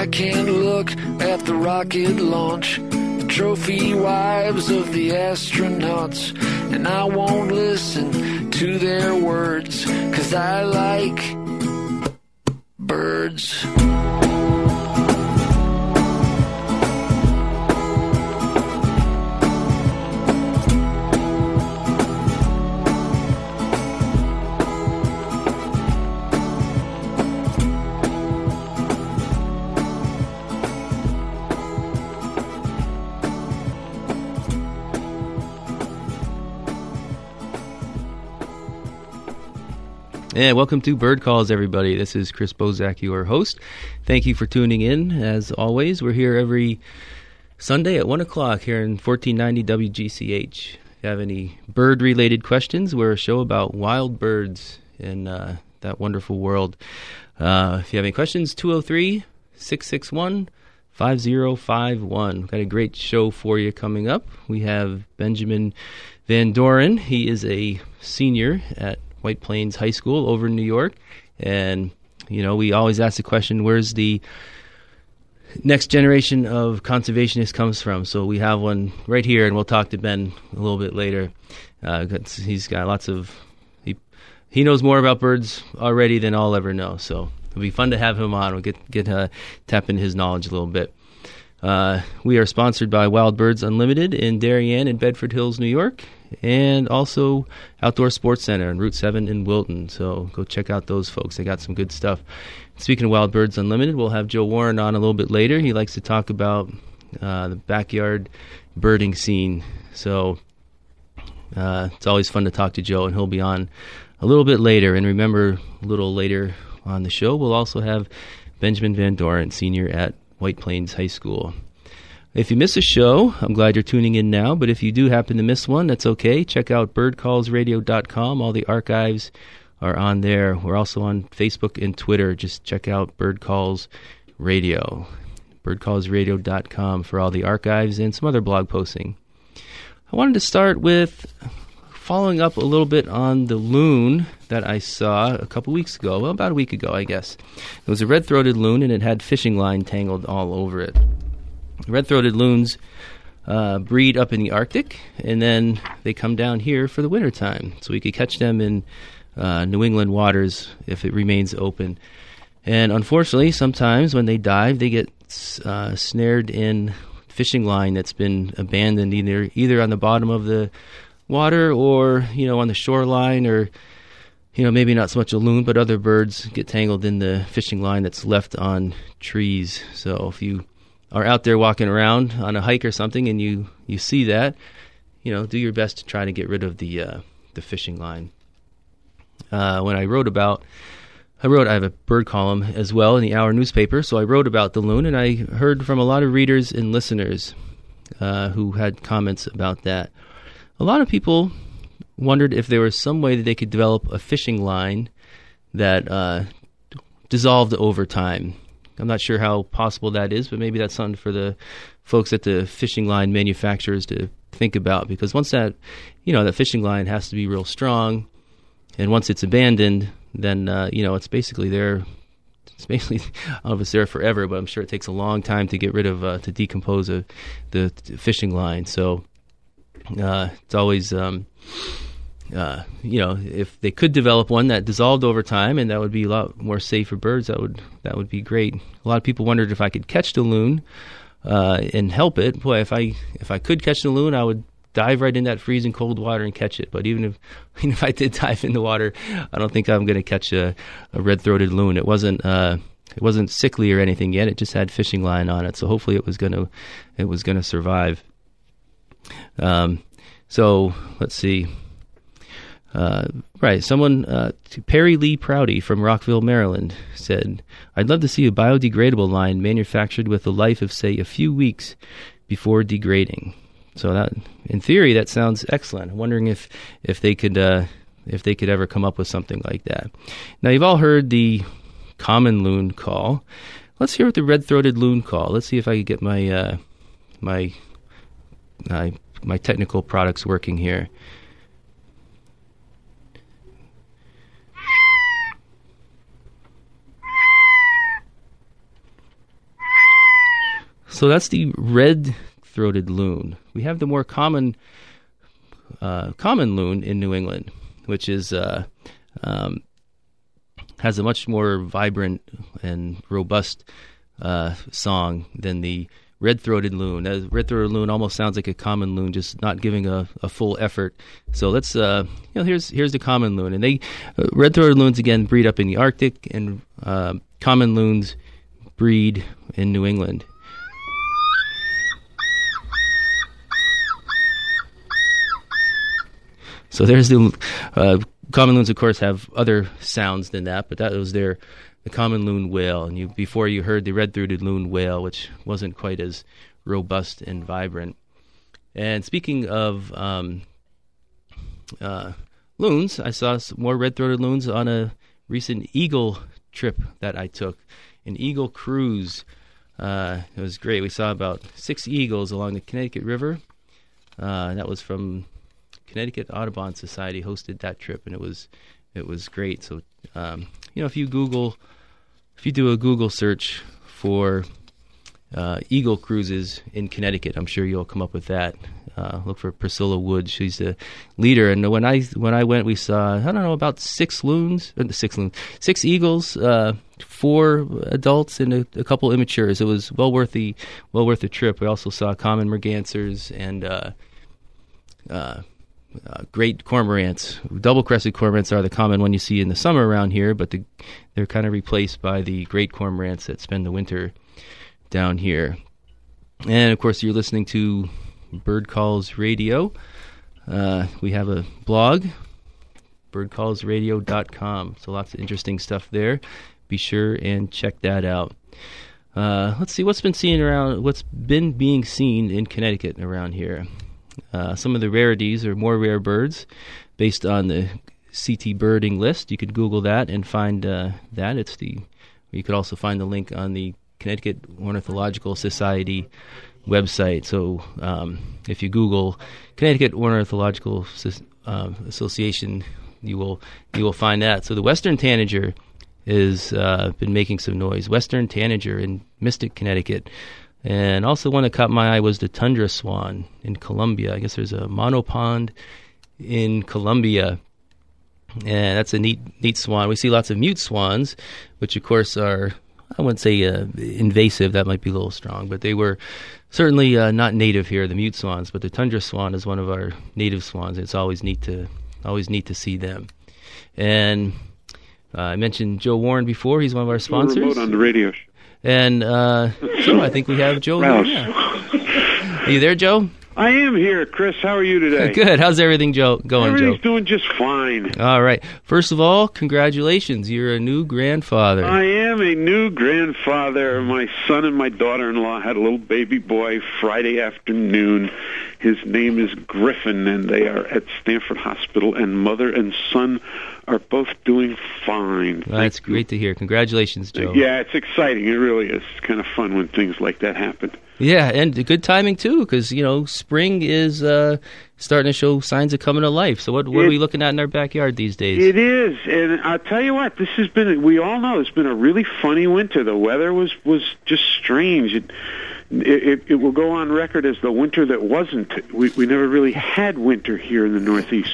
can't look at the rocket launch, the trophy wives of the astronauts, and I won't listen to their words, 'cause I like birds. Yeah, welcome to Bird Calls, everybody. This is Chris Bozak, your host. Thank you for tuning in. As always, we're here every Sunday at 1 o'clock here in 1490 WGCH. If you have any bird-related questions, we're a show about wild birds in that wonderful world. If you have any questions, 203-661-5051. We've got a great show for you coming up. We have Benjamin Van Doren. He is a senior at White Plains High School over in New York. And, you know, we always ask the question, where's the next generation of conservationists comes from? So we have one right here, and we'll talk to Ben a little bit later. He's got lots of... He knows more about birds already than I'll ever know. So it'll be fun to have him on. We'll get tap into his knowledge a little bit. We are sponsored by Wild Birds Unlimited in Darien and Bedford Hills, New York, and also Outdoor Sports Center on Route 7 in Wilton. So go check out those folks. They got some good stuff. Speaking of Wild Birds Unlimited, we'll have Joe Warren on a little bit later. He likes to talk about the backyard birding scene. So it's always fun to talk to Joe, and he'll be on a little bit later. And remember, a little later on the show, we'll also have Benjamin Van Doren, senior at White Plains High School. If you miss a show, I'm glad you're tuning in now, but if you do happen to miss one, that's okay. Check out birdcallsradio.com. All the archives are on there. We're also on Facebook and Twitter. Just check out Bird Calls Radio. birdcallsradio.com for all the archives and some other blog posting. I wanted to start with following up a little bit on the loon that I saw a couple weeks ago. Well, about a week ago, I guess. It was a red-throated loon, and it had fishing line tangled all over it. Red-throated loons breed up in the Arctic, and then they come down here for the wintertime. So we could catch them in New England waters if it remains open. And unfortunately, sometimes when they dive, they get snared in fishing line that's been abandoned either on the bottom of the water or, you know, on the shoreline, or, you know, maybe not so much a loon, but other birds get tangled in the fishing line that's left on trees. So if you are out there walking around on a hike or something and you see that, you know, do your best to try to get rid of the fishing line. When I have a bird column as well in the Hour newspaper, so I wrote about the loon, and I heard from a lot of readers and listeners who had comments about that. A lot of people wondered if there was some way that they could develop a fishing line that dissolved over time. I'm not sure how possible that is, but maybe that's something for the folks at the fishing line manufacturers to think about, because once that fishing line has to be real strong, and once it's abandoned, then, it's basically there. It's basically, I don't know if it's there forever, but I'm sure it takes a long time to get rid of, to decompose the fishing line. So it's always, if they could develop one that dissolved over time, and that would be a lot more safe for birds, that would be great. A lot of people wondered if I could catch the loon and help it. Boy, if I could catch the loon, I would dive right in that freezing cold water and catch it. But even if I did dive in the water, I don't think I'm going to catch a red-throated loon. It wasn't sickly or anything yet. It just had fishing line on it, so hopefully it was going to survive. So let's see. Someone, Perry Lee Prouty from Rockville, Maryland, said, "I'd love to see a biodegradable line manufactured with a life of, say, a few weeks before degrading." So that, in theory, that sounds excellent. I'm wondering if they could ever come up with something like that. Now, you've all heard the common loon call. Let's hear what the red-throated loon call. Let's see if I can get my my technical products working here. So that's the red-throated loon. We have the more common loon in New England, which is has a much more vibrant and robust song than the red-throated loon. The red-throated loon almost sounds like a common loon, just not giving a full effort. So let's here's the common loon, and they red-throated loons again breed up in the Arctic, and common loons breed in New England. So there's the common loons, of course, have other sounds than that, but that was the common loon wail. And before you heard the red-throated loon wail, which wasn't quite as robust and vibrant. And speaking of loons, I saw some more red-throated loons on a recent eagle trip that I took, an eagle cruise. It was great. We saw about 6 eagles along the Connecticut River. That was from Connecticut Audubon Society hosted that trip, and it was great. So if you do a Google search for eagle cruises in Connecticut, I'm sure you'll come up with that. Look for Priscilla Wood; she's the leader. And when I went, we saw about 6 eagles, 4 adults, and a couple immatures. It was well worth the trip. We also saw common mergansers and great cormorants. Double-crested cormorants are the common one you see in the summer around here, but they're kind of replaced by the great cormorants that spend the winter down here. And, of course, you're listening to Bird Calls Radio. We have a blog, birdcallsradio.com, so lots of interesting stuff there. Be sure and check that out. Let's see what's been being seen in Connecticut around here. Some of the rarities or more rare birds based on the CT birding list. You could Google that and find that. You could also find the link on the Connecticut Ornithological Society website. So if you Google Connecticut Ornithological Association, you will find that. So the western tanager has been making some noise. Western tanager in Mystic, Connecticut. And also one that caught my eye was the tundra swan in Columbia. I guess there's a monopond in Columbia, and that's a neat swan. We see lots of mute swans, which of course are, I wouldn't say invasive, that might be a little strong, but they were certainly not native here, the mute swans. But the tundra swan is one of our native swans. It's always neat to see them. And I mentioned Joe Warren before. He's one of our sponsors. Remote on the radio show. And so I think we have Joe. Yeah. Are you there, Joe? I am here, Chris. How are you today? Good. How's everything going, Joe? Everything's doing just fine. All right. First of all, congratulations. You're a new grandfather. I am a new grandfather. My son and my daughter-in-law had a little baby boy Friday afternoon. His name is Griffin, and they are at Stanford Hospital, and mother and son are both doing fine. Well, that's great to hear. Congratulations, Joe. Yeah, it's exciting. It really is. It's kind of fun when things like that happen. Yeah, and good timing, too, because, spring is starting to show signs of coming to life. So what are we looking at in our backyard these days? It is, and I'll tell you what, we all know it's been a really funny winter. The weather was just strange. It will go on record as the winter that wasn't. We never really had winter here in the Northeast.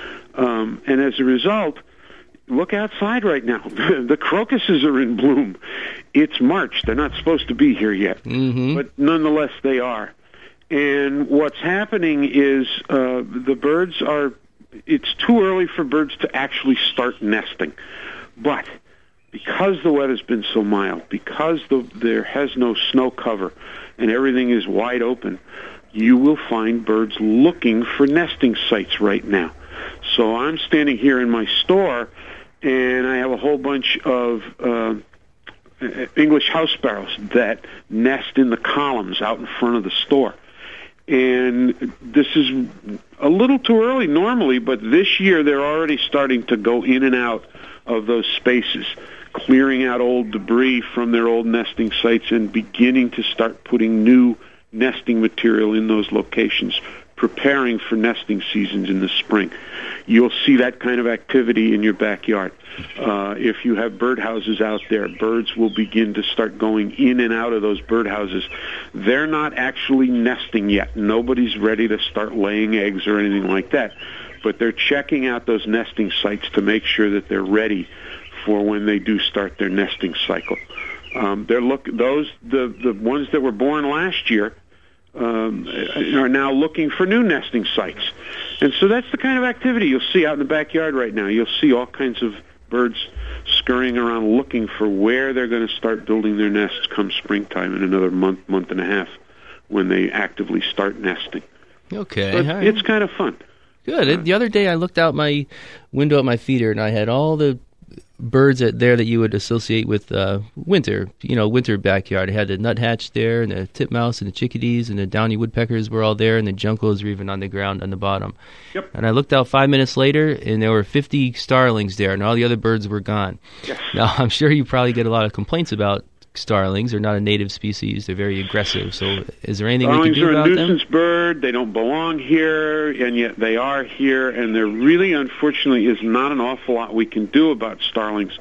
And as a result, look outside right now. The crocuses are in bloom. It's March. They're not supposed to be here yet. Mm-hmm. But nonetheless, they are. And what's happening is the birds it's too early for birds to actually start nesting. But because the weather's been so mild, because there has no snow cover and everything is wide open, you will find birds looking for nesting sites right now. So I'm standing here in my store, and I have a whole bunch of English house sparrows that nest in the columns out in front of the store. And this is a little too early normally, but this year they're already starting to go in and out of those spaces, clearing out old debris from their old nesting sites and beginning to start putting new nesting material in those locations preparing for nesting seasons in the spring. You'll see that kind of activity in your backyard. If you have birdhouses out there, birds will begin to start going in and out of those birdhouses. They're not actually nesting yet. Nobody's ready to start laying eggs or anything like that. But they're checking out those nesting sites to make sure that they're ready for when they do start their nesting cycle. The ones that were born last year are now looking for new nesting sites. And so that's the kind of activity you'll see out in the backyard right now. You'll see all kinds of birds scurrying around looking for where they're going to start building their nests come springtime in another month and a half when they actively start nesting. Okay. So it's kind of fun. Good. The other day I looked out my window at my feeder and I had all the birds there that you would associate with winter backyard. I had the nuthatch there, and the titmouse, and the chickadees, and the downy woodpeckers were all there, and the juncos were even on the ground on the bottom. Yep. And I looked out 5 minutes later, and there were 50 starlings there, and all the other birds were gone. Yes. Now, I'm sure you probably get a lot of complaints about starlings. They're not a native species. They're very aggressive. So is there anything we can do about them? Starlings are a nuisance bird. They don't belong here, and yet they are here, and there really, unfortunately, is not an awful lot we can do about starlings.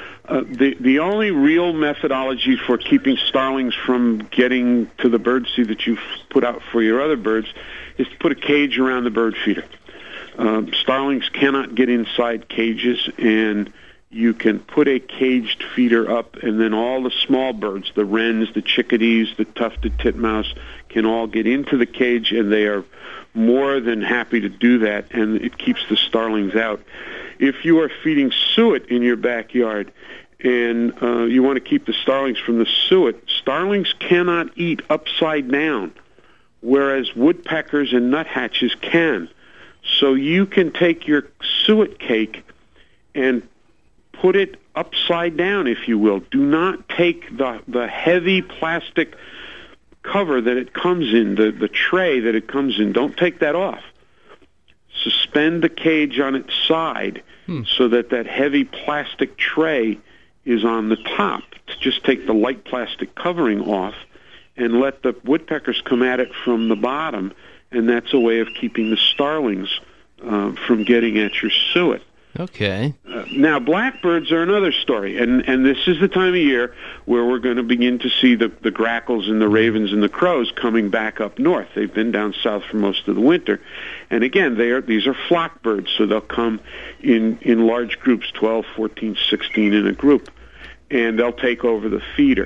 The only real methodology for keeping starlings from getting to the birdseed that you've put out for your other birds is to put a cage around the bird feeder. Starlings cannot get inside cages, and you can put a caged feeder up, and then all the small birds, the wrens, the chickadees, the tufted titmouse, can all get into the cage, and they are more than happy to do that, and it keeps the starlings out. If you are feeding suet in your backyard, and you want to keep the starlings from the suet, starlings cannot eat upside down, whereas woodpeckers and nuthatches can. So you can take your suet cake and put it upside down, if you will. Do not take the heavy plastic cover that it comes in, the tray that it comes in. Don't take that off. Suspend the cage on its side so that heavy plastic tray is on the top. Just take the light plastic covering off and let the woodpeckers come at it from the bottom, and that's a way of keeping the starlings from getting at your suet. Okay. Now, blackbirds are another story, and this is the time of year where we're going to begin to see the grackles and the ravens and the crows coming back up north. They've been down south for most of the winter. And again, these are flock birds, so they'll come in large groups, 12, 14, 16 in a group, and they'll take over the feeder.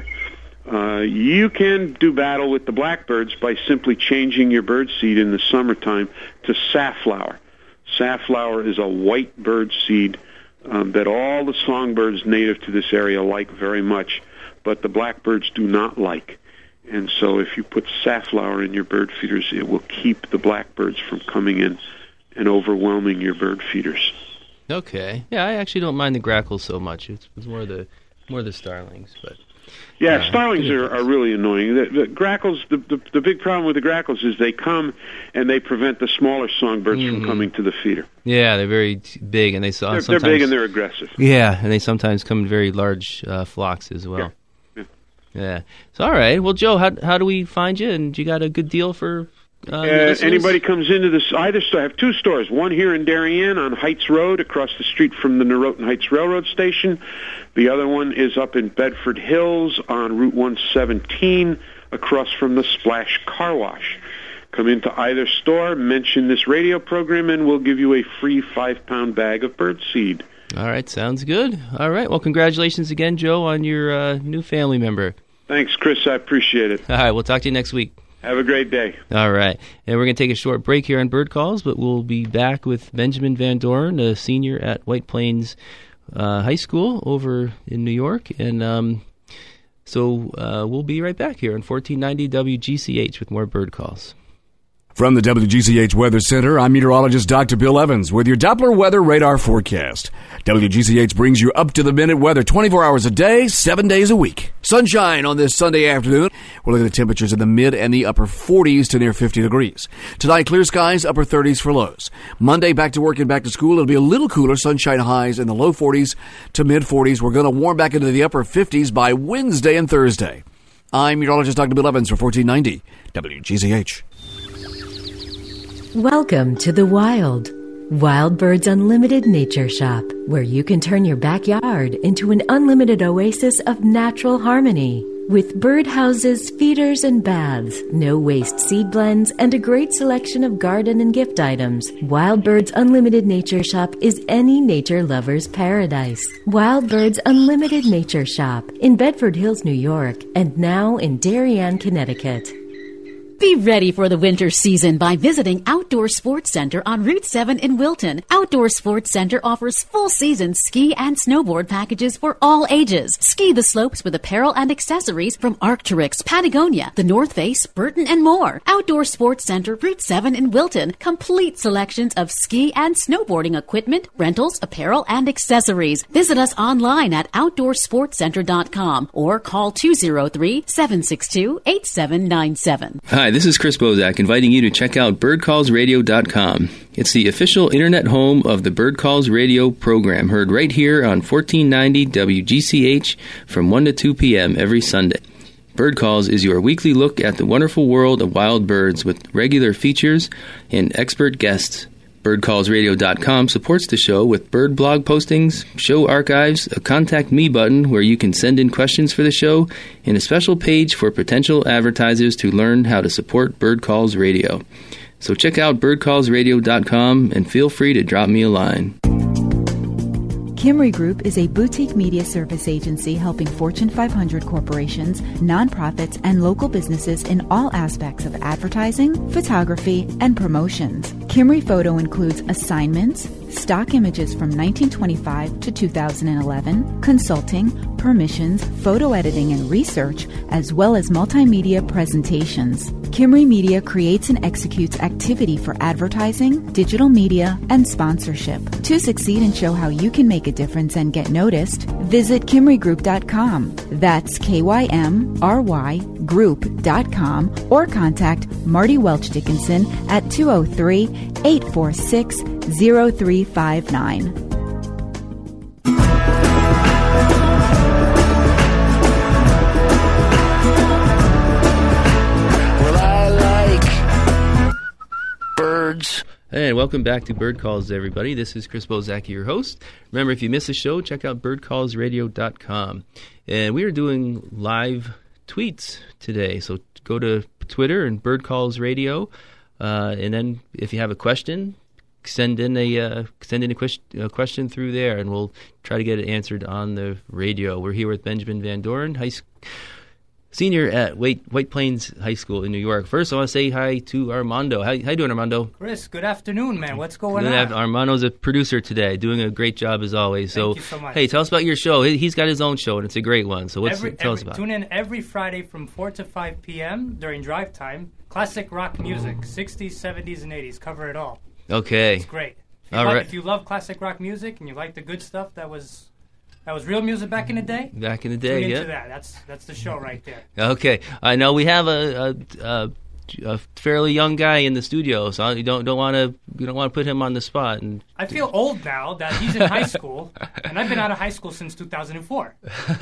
You can do battle with the blackbirds by simply changing your bird seed in the summertime to safflower. Safflower is a white bird seed that all the songbirds native to this area like very much, but the blackbirds do not like. And so if you put safflower in your bird feeders, it will keep the blackbirds from coming in and overwhelming your bird feeders. Okay. Yeah, I actually don't mind the grackles so much. It's more the starlings, but... Yeah, starlings are really annoying. The grackles, the big problem with the grackles is they come and they prevent the smaller songbirds from coming to the feeder. Yeah, they're very big, and they're big and they're aggressive. Yeah, and they sometimes come in very large flocks as well. Yeah. So, all right. Well, Joe, how do we find you? And you got a good deal for anybody comes into this either store. I have two stores. One here in Darien on Heights Road, across the street from the Norotan Heights Railroad Station. The other one is up in Bedford Hills on Route 117, across from the Splash Car Wash. Come into either store, mention this radio program, and we'll give you a free 5-pound bag of birdseed. All right, sounds good. All right, well, congratulations again, Joe, on your new family member. Thanks, Chris. I appreciate it. All right, we'll talk to you next week. Have a great day. All right. And we're going to take a short break here on Bird Calls, but we'll be back with Benjamin Van Doren, a senior at White Plains High School over in New York. And so we'll be right back here on 1490 WGCH with more Bird Calls. From the WGCH Weather Center, I'm meteorologist Dr. Bill Evans with your Doppler weather radar forecast. WGCH brings you up-to-the-minute weather 24 hours a day, 7 days a week. Sunshine on this Sunday afternoon. We're looking at temperatures in the mid and the upper 40s to near 50 degrees. Tonight, clear skies, upper 30s for lows. Monday, back to work and back to school. It'll be a little cooler, sunshine highs in the low 40s to mid 40s. We're going to warm back into the upper 50s by Wednesday and Thursday. I'm meteorologist Dr. Bill Evans for 1490 WGCH. Welcome to the Wild. Wild Bird's Unlimited Nature Shop, where you can turn your backyard into an unlimited oasis of natural harmony. With birdhouses, feeders, and baths, no-waste seed blends, and a great selection of garden and gift items, Wild Bird's Unlimited Nature Shop is any nature lover's paradise. Wild Bird's Unlimited Nature Shop in Bedford Hills, New York, and now in Darien, Connecticut. Be ready for the winter season by visiting Outdoor Sports Center on Route 7 in Wilton. Outdoor Sports Center offers full-season ski and snowboard packages for all ages. Ski the slopes with apparel and accessories from Arc'teryx, Patagonia, The North Face, Burton, and more. Outdoor Sports Center, Route 7 in Wilton. Complete selections of ski and snowboarding equipment, rentals, apparel, and accessories. Visit us online at OutdoorSportsCenter.com or call 203-762-8797. Hi, this is Chris Bozak inviting you to check out birdcallsradio.com. It's the official internet home of the Bird Calls Radio program, heard right here on 1490 WGCH from 1 to 2 p.m. every Sunday. Bird Calls is your weekly look at the wonderful world of wild birds with regular features and expert guests. BirdCallsRadio.com supports the show with bird blog postings, show archives, a Contact Me button where you can send in questions for the show, and a special page for potential advertisers to learn how to support Bird Calls Radio. So check out BirdCallsRadio.com and feel free to drop me a line. Kimry Group is a boutique media service agency helping Fortune 500 corporations, nonprofits, and local businesses in all aspects of advertising, photography, and promotions. Kimry Photo includes assignments, stock images from 1925 to 2011, consulting, permissions, photo editing, and research, as well as multimedia presentations. Kimry Media creates and executes activity for advertising, digital media, and sponsorship. To succeed and show how you can make a difference and get noticed, visit KimryGroup.com. That's KYMRY Group.com or contact Marty Welch Dickinson at 203-846-0359. Hey, and welcome back to Bird Calls, everybody. This is Chris Bozak, your host. Remember, if you miss a show, check out birdcallsradio.com. And we are doing live tweets today, so go to Twitter and Bird Calls Radio, and then if you have a question, send in a question through there, and we'll try to get it answered on the radio. We're here with Benjamin Van Doren, senior at White Plains High School in New York. First, I want to say hi to Armando. How you doing, Armando? Chris, good afternoon, man. What's going on? Armando's a producer today, doing a great job as always. Thank you so much. Hey, tell us about your show. He's got his own show, and it's a great one. So tell us about it. Tune in every Friday from 4 to 5 p.m. during drive time. Classic rock music, 60s, 70s, and 80s. Cover it all. Okay. It's great. If you love classic rock music and you like the good stuff that was real music back in the day. Back in the day, tune yeah. into that. That's the show right there. Okay, I know we have a fairly young guy in the studio, so you don't want to put him on the spot. And I feel old now that he's in high school, and I've been out of high school since 2004.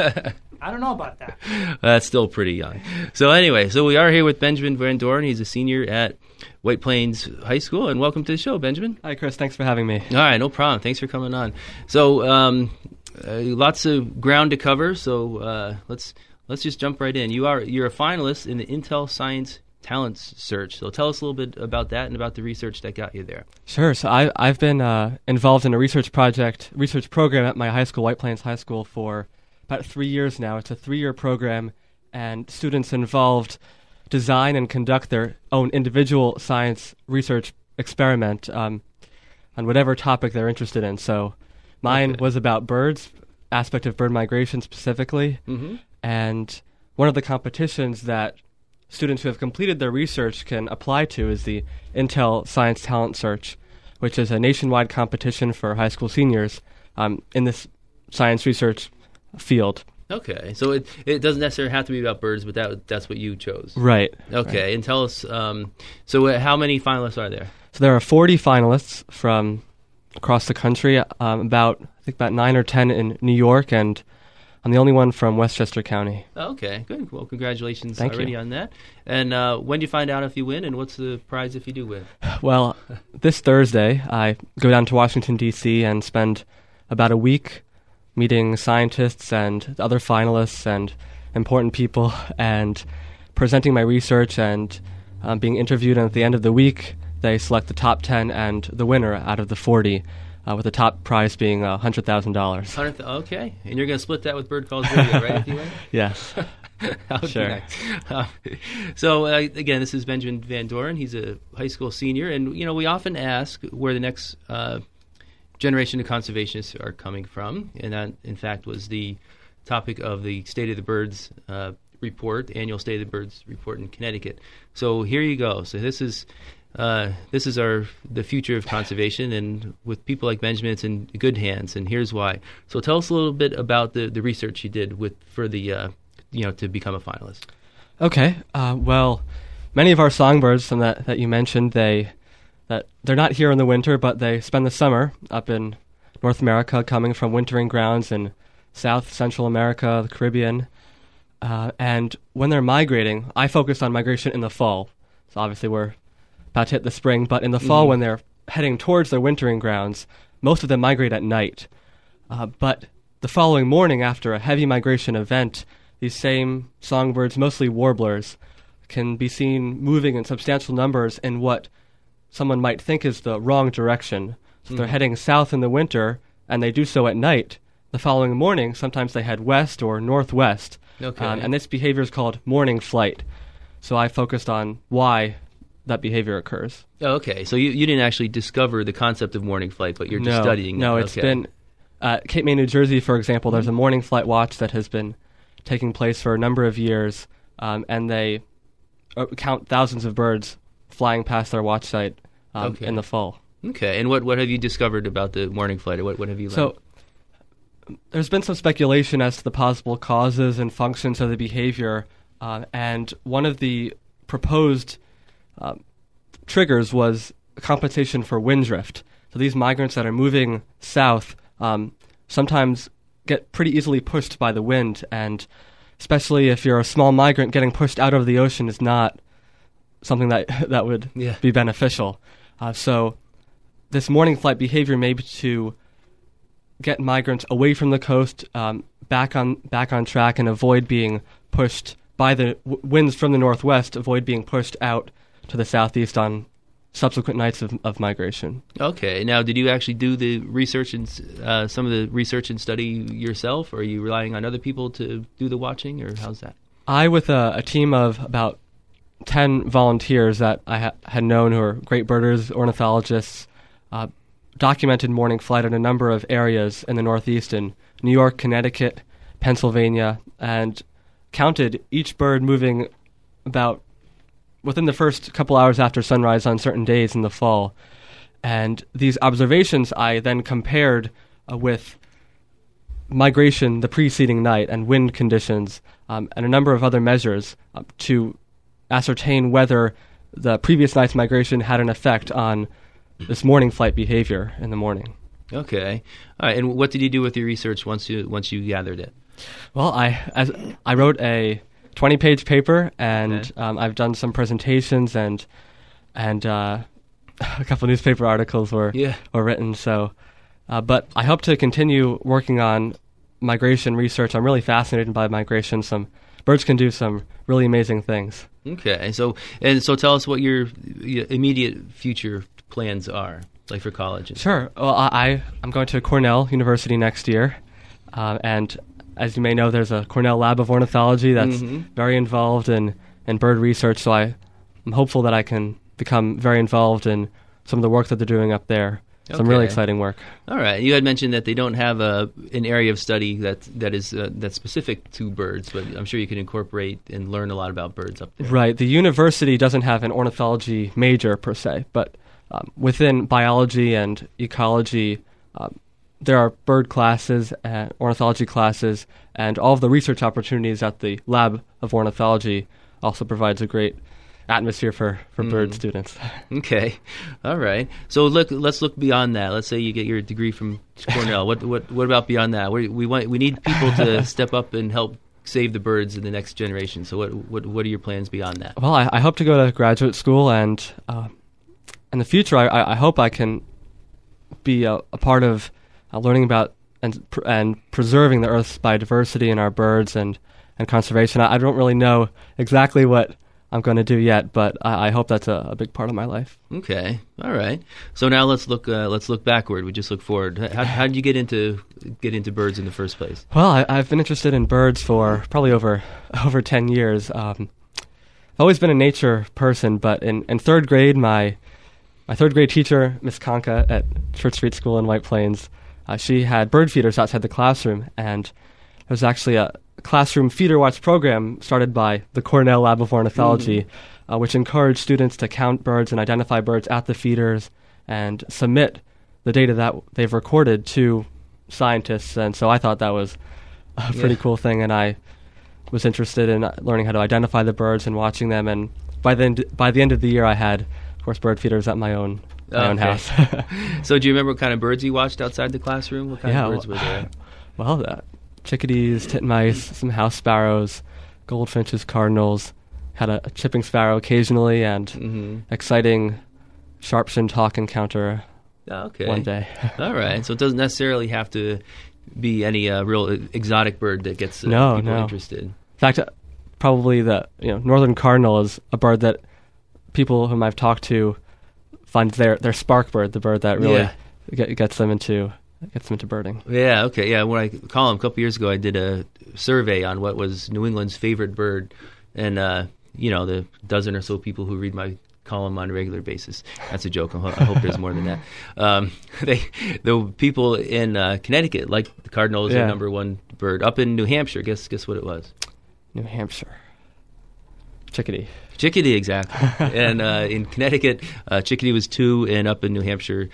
I don't know about that. That's still pretty young. So anyway, we are here with Benjamin Van Doren. He's a senior at White Plains High School, and welcome to the show, Benjamin. Hi, Chris. Thanks for having me. All right, no problem. Thanks for coming on. So. Lots of ground to cover, so let's just jump right in. You're a finalist in the Intel Science Talents Search. So tell us a little bit about that and about the research that got you there. Sure. So I've been involved in a research program at my high school, White Plains High School, for about 3 years now. It's a 3-year program, and students involved design and conduct their own individual science research experiment on whatever topic they're interested in. So mine was about birds, aspect of bird migration specifically, and one of the competitions that students who have completed their research can apply to is the Intel Science Talent Search, which is a nationwide competition for high school seniors in this science research field. Okay, so it doesn't necessarily have to be about birds, but that's what you chose. Right. Okay, right. And tell us, so how many finalists are there? So there are 40 finalists from across the country, about 9 or 10 in New York, and I'm the only one from Westchester County. Okay, good. Well, congratulations Thank already you. on that. And when do you find out if you win, and what's the prize if you do win? Well, this Thursday, I go down to Washington, D.C. and spend about a week meeting scientists and other finalists and important people and presenting my research and being interviewed. And at the end of the week, they select the top 10 and the winner out of the 40, with the top prize being $100,000. Okay, and you're going to split that with Bird Calls Radio, right, if you win? Yes. Sure. So, again, this is Benjamin Van Doren. He's a high school senior, and, we often ask where the next generation of conservationists are coming from, and that, in fact, was the topic of the State of the Birds report, annual State of the Birds report in Connecticut. So here you go. So this is the future of conservation, and with people like Benjamin, it's in good hands, and here's why. So tell us a little bit about the research you did for the to become a finalist. Okay. Well, many of our songbirds that you mentioned, they're not here in the winter, but they spend the summer up in North America, coming from wintering grounds in South Central America, the Caribbean. And when they're migrating, I focus on migration in the fall. So obviously we're about to hit the spring, but in the fall when they're heading towards their wintering grounds, most of them migrate at night. But the following morning, after a heavy migration event, these same songbirds, mostly warblers, can be seen moving in substantial numbers in what someone might think is the wrong direction. So they're heading south in the winter, and they do so at night. The following morning, sometimes they head west or northwest. Okay. And this behavior is called morning flight. So I focused on why that behavior occurs. Oh, okay. So you didn't actually discover the concept of morning flight, but you're just studying it. No, it's been Cape May, New Jersey, for example, there's a morning flight watch that has been taking place for a number of years, and they count thousands of birds flying past their watch site in the fall. Okay. And what have you discovered about the morning flight, or what have you learned? So there's been some speculation as to the possible causes and functions of the behavior, and one of the proposed triggers was compensation for wind drift. So these migrants that are moving south sometimes get pretty easily pushed by the wind, and especially if you're a small migrant, getting pushed out of the ocean is not something that would be beneficial. So this morning flight behavior may be to get migrants away from the coast, back on track, and avoid being pushed by the winds from the northwest, avoid being pushed out to the southeast on subsequent nights of migration. Okay. Now, did you actually do the research and some of the research and study yourself, or are you relying on other people to do the watching, or how's that? I, with a team of about 10 volunteers that I had known who are great birders, ornithologists, documented morning flight in a number of areas in the Northeast, in New York, Connecticut, Pennsylvania, and counted each bird moving about within the first couple hours after sunrise on certain days in the fall. And these observations I then compared with migration the preceding night and wind conditions and a number of other measures to ascertain whether the previous night's migration had an effect on this morning flight behavior in the morning. Okay. All right. And what did you do with your research once you gathered it? Well, I wrote a 20-page paper, and I've done some presentations, and a couple newspaper articles were written. So, but I hope to continue working on migration research. I'm really fascinated by migration. Some birds can do some really amazing things. Okay, so tell us what your immediate future plans are, like for college. Sure. Well, I'm going to Cornell University next year, and as you may know, there's a Cornell Lab of Ornithology that's very involved in bird research, so I'm hopeful that I can become very involved in some of the work that they're doing up there. Some really exciting work. All right. You had mentioned that they don't have an area of study that's specific to birds, but I'm sure you can incorporate and learn a lot about birds up there. Right. The university doesn't have an ornithology major per se, but within biology and ecology, there are bird classes, ornithology classes, and all of the research opportunities at the Lab of Ornithology also provides a great atmosphere for bird students. Okay, all right. So let's look beyond that. Let's say you get your degree from Cornell. What about beyond that? We need people to step up and help save the birds in the next generation. So what are your plans beyond that? Well, I hope to go to graduate school, and in the future, I hope I can be a part of learning about and preserving the Earth's biodiversity and our birds and conservation. I don't really know exactly what I'm going to do yet, but I hope that's a big part of my life. Okay, all right. So now let's look backward. We just look forward. How did you get into birds in the first place? Well, I've been interested in birds for probably over 10 years. I've always been a nature person, but in third grade, my third grade teacher, Miss Conca at Church Street School in White Plains, she had bird feeders outside the classroom, and there was actually a classroom feeder watch program started by the Cornell Lab of Ornithology, which encouraged students to count birds and identify birds at the feeders and submit the data that they've recorded to scientists. And so I thought that was a pretty cool thing, and I was interested in learning how to identify the birds and watching them. And by the end of the year, I had, of course, bird feeders at my own house. So do you remember what kind of birds you watched outside the classroom? What kind of birds were there? Well, chickadees, titmice, some house sparrows, goldfinches, cardinals, had a chipping sparrow occasionally, and exciting sharp-shinned hawk encounter one day. All right, so it doesn't necessarily have to be any real exotic bird that gets people interested. In fact, probably the northern cardinal is a bird that people whom I've talked to find their spark bird, the bird that really gets them into birding. Yeah, okay. Yeah, when I called him a couple years ago, I did a survey on what was New England's favorite bird, and the dozen or so people who read my column on a regular basis. That's a joke. I hope there's more than that. The people in Connecticut like the cardinal is their number one bird. Up in New Hampshire, guess what it was? New Hampshire. Chickadee. Chickadee, exactly. And in Connecticut, chickadee was 2, and up in New Hampshire,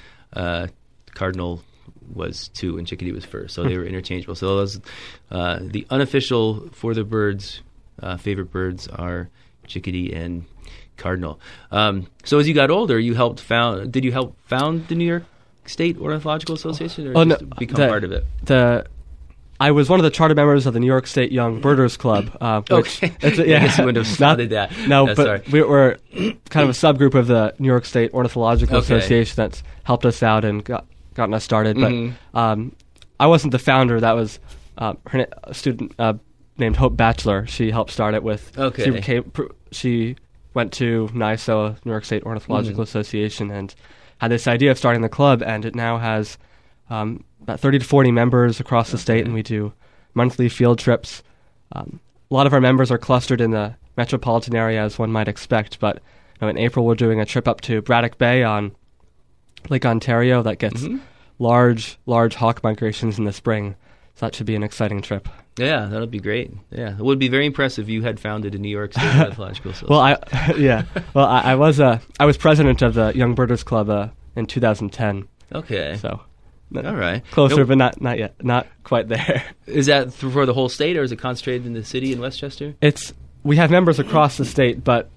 cardinal was 2 and chickadee was first, so they were interchangeable. So those the unofficial for the birds favorite birds are chickadee and cardinal. So as you got older, did you help found the New York State Ornithological Association, or become part of it? I was one of the charter members of the New York State Young Birders Club. Which, I guess you wouldn't have started that. No, but we're kind of a subgroup of the New York State Ornithological Association that's helped us out and gotten us started. But I wasn't the founder. That was a student named Hope Batchelor. She helped start it with. Okay. She went to NYSO, New York State Ornithological Association, and had this idea of starting the club, and it now has about 30 to 40 members across the state, and we do monthly field trips. A lot of our members are clustered in the metropolitan area, as one might expect, but in April we're doing a trip up to Braddock Bay on Lake Ontario that gets large hawk migrations in the spring, so that should be an exciting trip. Yeah, that'll be great. Yeah, it would be very impressive if you had founded a New York State Ornithological Association. I was president of the Young Birders Club in 2010. Okay. So, all right, closer, but not yet, not quite there. Is that for the whole state, or is it concentrated in the city in Westchester? We have members across the state, but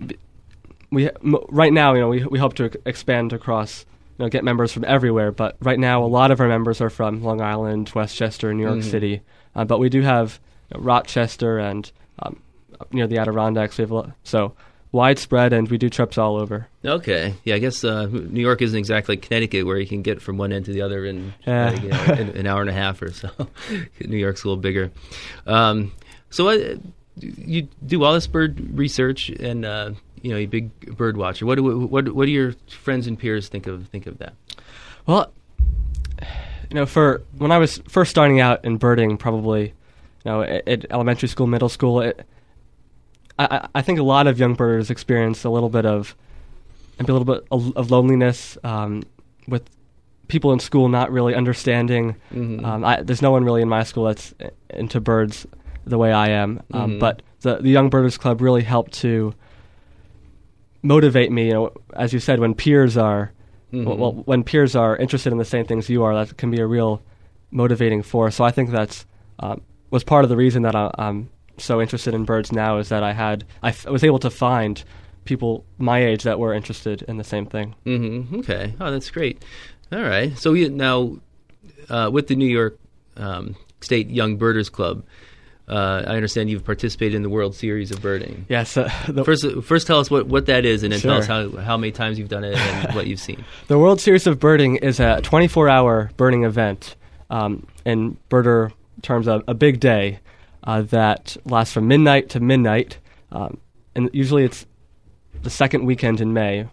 right now, we hope to expand across. Get members from everywhere, but right now a lot of our members are from Long Island, Westchester, New York City. But we do have Rochester and near the Adirondacks. We have so widespread, and we do trips all over. Okay, yeah, I guess New York isn't exactly Connecticut, where you can get from one end to the other in an hour and a half or so. New York's a little bigger. So you do all this bird research, and you're a big bird watcher. What do your friends and peers think of that? Well, for when I was first starting out in birding, probably, at elementary school, middle school, I think a lot of young birders experience a little bit of loneliness with people in school not really understanding. There's no one really in my school that's into birds the way I am, but the Young Birders Club really helped to motivate me. As you said, when peers are when peers are interested in the same things you are, that can be a real motivating force. So I think that's was part of the reason that I'm so interested in birds now, is that I was able to find people my age that were interested in the same thing. Mm-hmm. Okay. Oh, that's great. All right. So now, with the New York State Young Birders Club, I understand you've participated in the World Series of Birding. Yes. First tell us what that is, and then Sure. tell us how many times you've done it and what you've seen. The World Series of Birding is a 24-hour birding event. In birder terms, a big day that lasts from midnight to midnight. And usually it's the second weekend in May.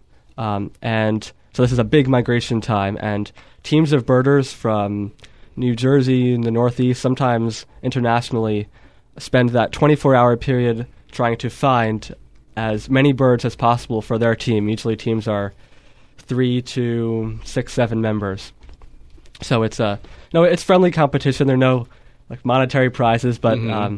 And so this is a big migration time. And teams of birders from New Jersey in the Northeast, sometimes internationally, spend that 24-hour period trying to find as many birds as possible for their team. Usually teams are 3 to 6, 7 members. So it's it's friendly competition. There are no like monetary prizes, but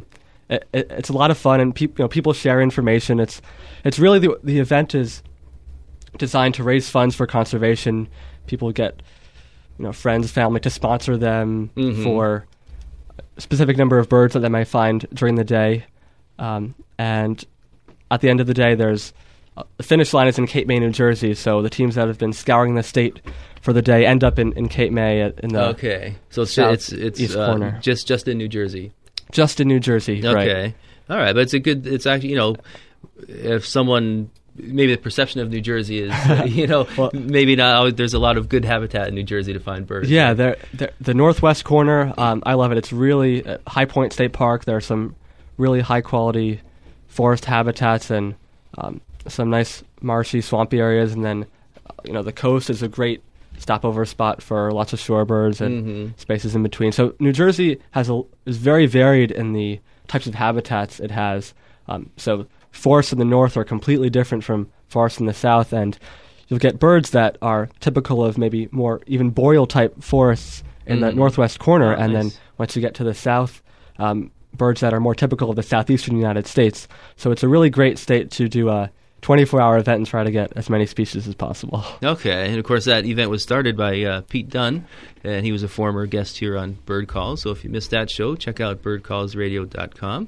it's a lot of fun, and people share information. It's really the event is designed to raise funds for conservation. People get friends, family to sponsor them for a specific number of birds that they might find during the day. And at the end of the day, the finish line is in Cape May, New Jersey. So the teams that have been scouring the state for the day end up in Cape May in the okay. So it's east corner, just in New Jersey. Just in New Jersey, okay. Right. All right, but it's actually if someone. Maybe the perception of New Jersey is, well, maybe not always. There's a lot of good habitat in New Jersey to find birds. Yeah, the northwest corner, I love it. It's really High Point State Park. There are some really high-quality forest habitats and some nice marshy, swampy areas. And then, the coast is a great stopover spot for lots of shorebirds and spaces in between. So New Jersey is very varied in the types of habitats it has. So forests in the north are completely different from forests in the south, and you'll get birds that are typical of maybe more even boreal-type forests in the northwest corner, and nice. then once you get to the south, birds that are more typical of the southeastern United States. So it's a really great state to do a 24-hour event and try to get as many species as possible. Okay, and of course that event was started by Pete Dunn, and he was a former guest here on Bird Calls. So if you missed that show, check out birdcallsradio.com.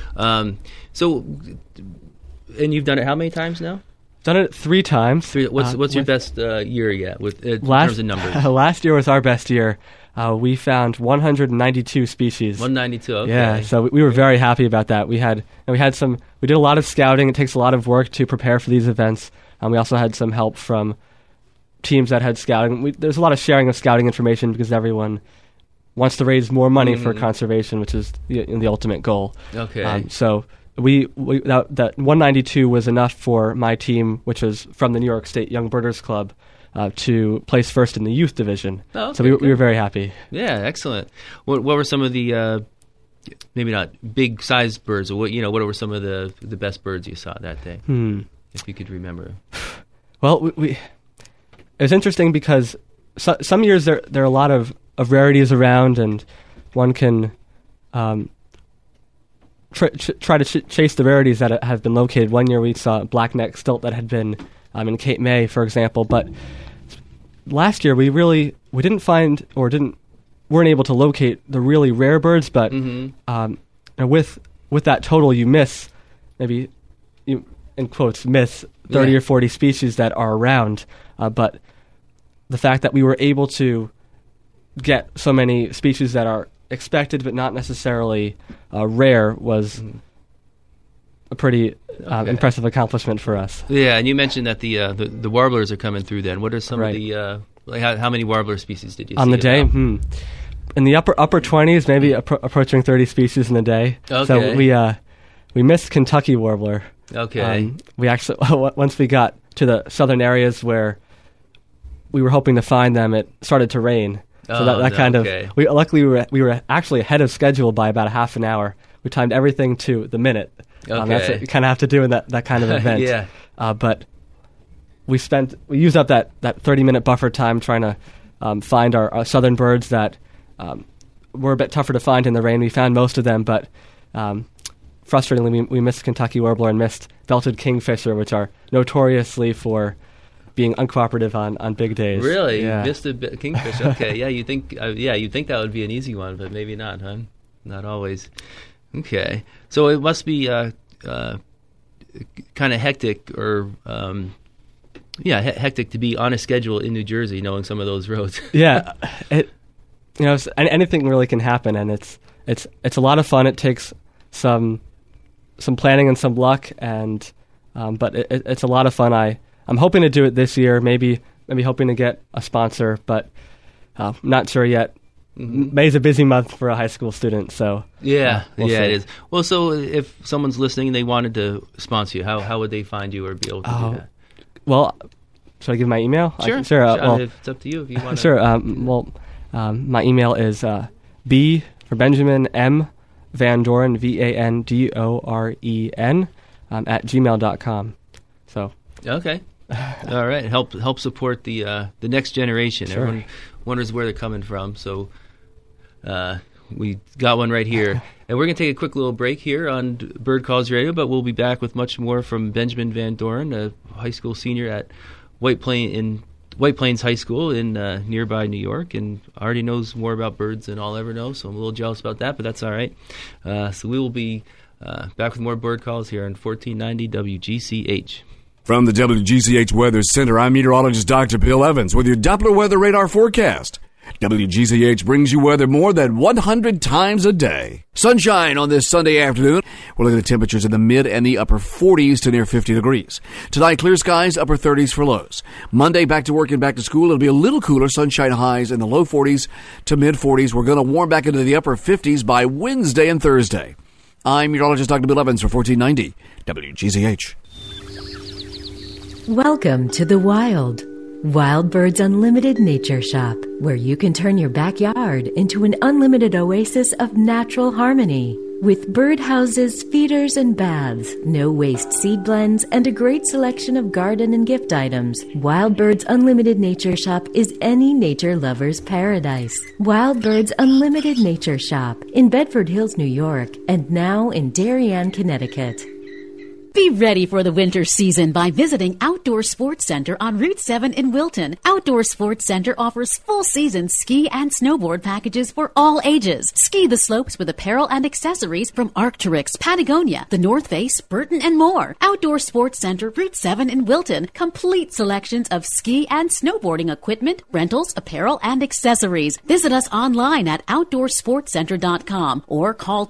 And you've done it how many times now? Done it 3 times. What's your best year yet in terms of numbers? Last year was our best year. We found 192 species. 192. Okay. Yeah, so we were very happy about that. We did a lot of scouting. It takes a lot of work to prepare for these events. We also had some help from teams that had scouting. There's a lot of sharing of scouting information because everyone wants to raise more money for conservation, which is the ultimate goal. Okay. So that 192 was enough for my team, which was from the New York State Young Birders Club, to place first in the youth division. Oh, okay, so we were very happy. Yeah, excellent. What were some of the maybe not big sized birds, or what were some of the best birds you saw that day? If you could remember. Well, it was interesting because some years there are a lot of rarities around, and one can try to chase the rarities that have been located. One year we saw a blackneck stilt that had been in Cape May, for example, but last year we didn't find or weren't able to locate the really rare birds, but with that total you miss maybe, in quotes, miss 30 or 40 species that are around, but the fact that we were able to get so many species that are expected but not necessarily rare was a pretty impressive accomplishment for us. Yeah, and you mentioned that the warblers are coming through then. What are some of the how many warbler species did you see on the day? In the upper 20s, maybe approaching 30 species in the day. Okay. So we missed Kentucky warbler. Okay. We actually once we got to the southern areas where we were hoping to find them, it started to rain. So luckily we were actually ahead of schedule by about a half an hour. We timed everything to the minute. Okay. That's what you kind of have to do in that kind of event. Yeah. But we used up that 30-minute buffer time trying to find our southern birds that were a bit tougher to find in the rain. We found most of them, but frustratingly we missed Kentucky warbler and missed belted kingfisher, which are notoriously for being uncooperative on big days. Really? Yeah. You missed a kingfisher. Okay, yeah, you'd think that would be an easy one, but maybe not, huh? Not always. Okay. So it must be kind of hectic hectic to be on a schedule in New Jersey, knowing some of those roads. Yeah, anything really can happen, and it's a lot of fun. It takes some planning and some luck, and but it's a lot of fun. I'm hoping to do it this year. Maybe hoping to get a sponsor, but not sure yet. Mm-hmm. May's a busy month for a high school student, so we'll see. It is. Well, so if someone's listening and they wanted to sponsor you, how would they find you or be able to do that? Well, should I give my email? Sure. Well, it's up to you if you want. Sure. My email is B for Benjamin, M Van Doren, VANDOREN at gmail.com. So okay. All right. Help support the next generation. Sure. Everyone wonders where they're coming from, so we got one right here. And we're going to take a quick little break here on Bird Calls Radio, but we'll be back with much more from Benjamin Van Doren, a high school senior at White Plains High School in nearby New York, and already knows more about birds than I'll ever know, so I'm a little jealous about that, but that's all right. So we will be back with more Bird Calls here on 1490 WGCH. From the WGCH Weather Center, I'm meteorologist Dr. Bill Evans with your Doppler weather radar forecast. WGCH brings you weather more than 100 times a day. Sunshine on this Sunday afternoon. We're looking at temperatures in the mid and the upper 40s to near 50 degrees. Tonight, clear skies, upper 30s for lows. Monday, back to work and back to school. It'll be a little cooler, sunshine highs in the low 40s to mid 40s. We're going to warm back into the upper 50s by Wednesday and Thursday. I'm meteorologist Dr. Bill Evans for 1490 WGCH. Welcome to the Wild. Wild Birds Unlimited Nature Shop, where you can turn your backyard into an unlimited oasis of natural harmony. With birdhouses, feeders, and baths, no-waste seed blends, and a great selection of garden and gift items, Wild Birds Unlimited Nature Shop is any nature lover's paradise. Wild Birds Unlimited Nature Shop in Bedford Hills, New York, and now in Darien, Connecticut. Be ready for the winter season by visiting Outdoor Sports Center on Route 7 in Wilton. Outdoor Sports Center offers full-season ski and snowboard packages for all ages. Ski the slopes with apparel and accessories from Arc'teryx, Patagonia, The North Face, Burton, and more. Outdoor Sports Center, Route 7 in Wilton. Complete selections of ski and snowboarding equipment, rentals, apparel, and accessories. Visit us online at OutdoorSportsCenter.com or call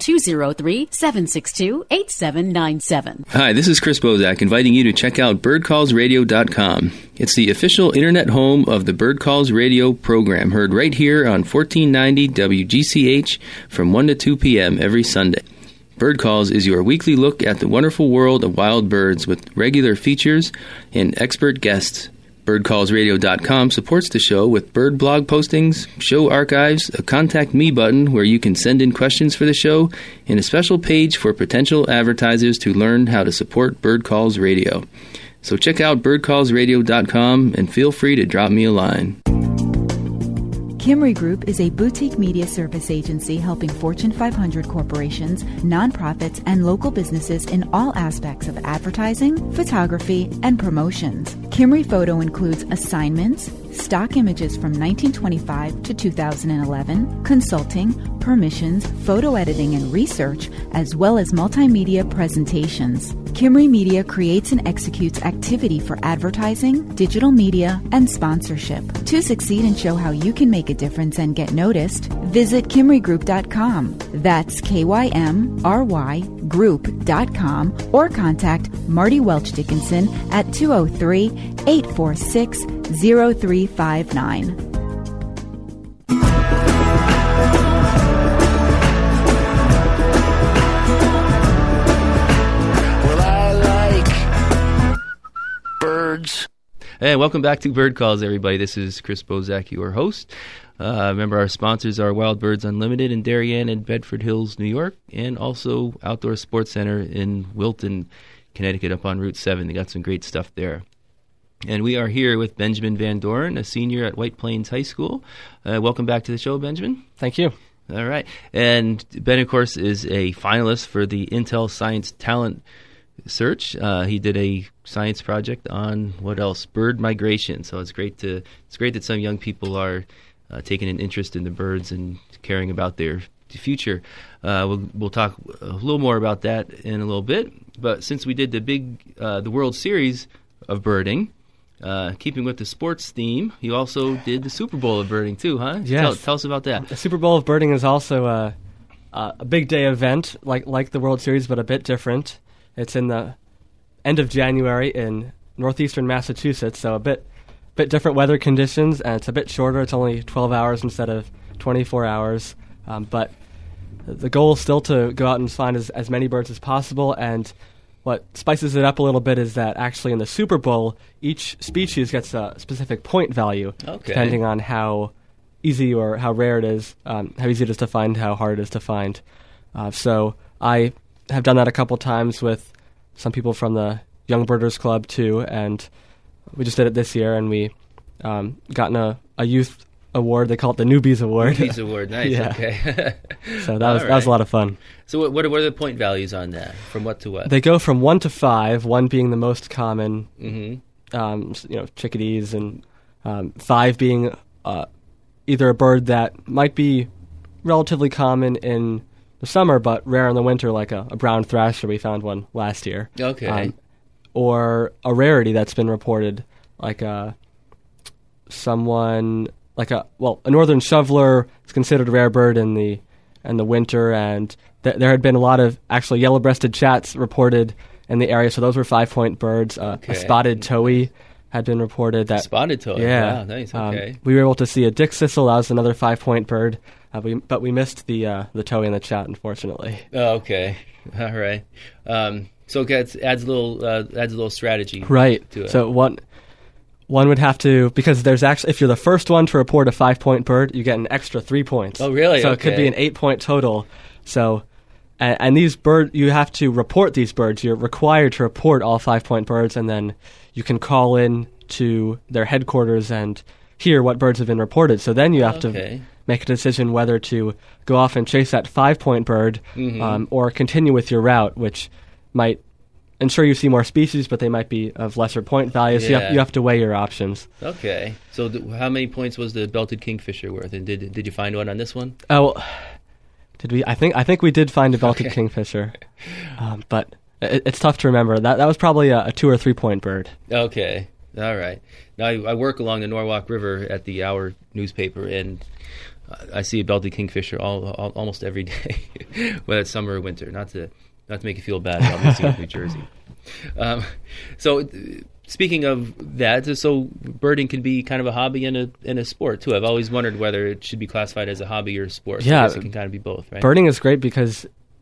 203-762-8797. Hi, this is Chris Bozak inviting you to check out birdcallsradio.com. It's the official internet home of the Bird Calls Radio program, heard right here on 1490 WGCH from 1 to 2 p.m. every Sunday. Bird Calls is your weekly look at the wonderful world of wild birds with regular features and expert guests. BirdCallsRadio.com supports the show with bird blog postings, show archives, a Contact Me button where you can send in questions for the show, and a special page for potential advertisers to learn how to support Bird Calls Radio. So check out BirdCallsRadio.com and feel free to drop me a line. Kimry Group is a boutique media service agency helping Fortune 500 corporations, nonprofits, and local businesses in all aspects of advertising, photography, and promotions. Kimry Photo includes assignments, stock images from 1925 to 2011, consulting, permissions, photo editing, and research, as well as multimedia presentations. Kimry Media creates and executes activity for advertising, digital media, and sponsorship. To succeed and show how you can make a difference and get noticed, visit KimryGroup.com. That's KYMRY Group.com or contact Marty Welch Dickinson at 203-846-0359. Hey, welcome back to Bird Calls, everybody. This is Chris Bozak, your host. Remember, our sponsors are Wild Birds Unlimited in Darien and Bedford Hills, New York, and also Outdoor Sports Center in Wilton, Connecticut, up on Route 7. They got some great stuff there. And we are here with Benjamin Van Doren, a senior at White Plains High School. Welcome back to the show, Benjamin. Thank you. All right. And Ben, of course, is a finalist for the Intel Science Talent Search. He did a science project on what else? Bird migration. So it's great that some young people are taking an interest in the birds and caring about their future. We'll talk a little more about that in a little bit. But since we did the World Series of birding, keeping with the sports theme, you also did the Super Bowl of birding too, huh? Yes. Tell us about that. The Super Bowl of birding is also a big day event, like the World Series, but a bit different. It's in the end of January in northeastern Massachusetts, so a bit different weather conditions, and it's a bit shorter. It's only 12 hours instead of 24 hours. But the goal is still to go out and find as many birds as possible, and what spices it up a little bit is that actually in the Super Bowl, each species gets a specific point value, depending on how easy or how rare it is, how easy it is to find, how hard it is to find. So I have done that a couple times with some people from the Young Birders Club too, and we just did it this year, and we gotten a youth award. They call it the Newbies Award. Newbies Award, nice. Yeah. Okay. So that was a lot of fun. So what are the point values on that? From what to what? They go from 1 to 5. 1 being the most common, chickadees, and 5 being either a bird that might be relatively common in the summer but rare in the winter, like a brown thrasher. We found one last year. Okay. Or a rarity that's been reported, like a northern shoveler is considered a rare bird in the winter, and there had been a lot of actually yellow-breasted chats reported in the area, so those were 5-point birds. A spotted towhee had been reported. Spotted towhee, yeah. Wow, nice, okay. We were able to see a dick sissel, that was another 5-point bird, but we missed the towhee in the chat, unfortunately. Oh, okay. All right. So it adds a little strategy right. to it. So one would have to, because there's actually, if you're the first one to report a 5-point bird, you get an extra 3 points. Oh, really? So it could be an 8-point total. So, and these birds, you have to report these birds. You're required to report all 5-point birds, and then you can call in to their headquarters and hear what birds have been reported. So then you have to make a decision whether to go off and chase that 5-point bird, or continue with your route, which might ensure you see more species, but they might be of lesser point values. Yeah. So you have to weigh your options. Okay. So how many points was the belted kingfisher worth? And did you find one on this one? Oh, well, did we? I think we did find a belted kingfisher, but it's tough to remember. That was probably a 2 or 3 point bird. Okay. All right. Now I work along the Norwalk River at the Hour newspaper, and I see a belted kingfisher almost every day, whether it's summer or winter. Not to make you feel bad about missing New Jersey. So speaking of that, so birding can be kind of a hobby and a sport too. I've always wondered whether it should be classified as a hobby or a sport. So Yeah, I guess it can kind of be both, right? Birding is great because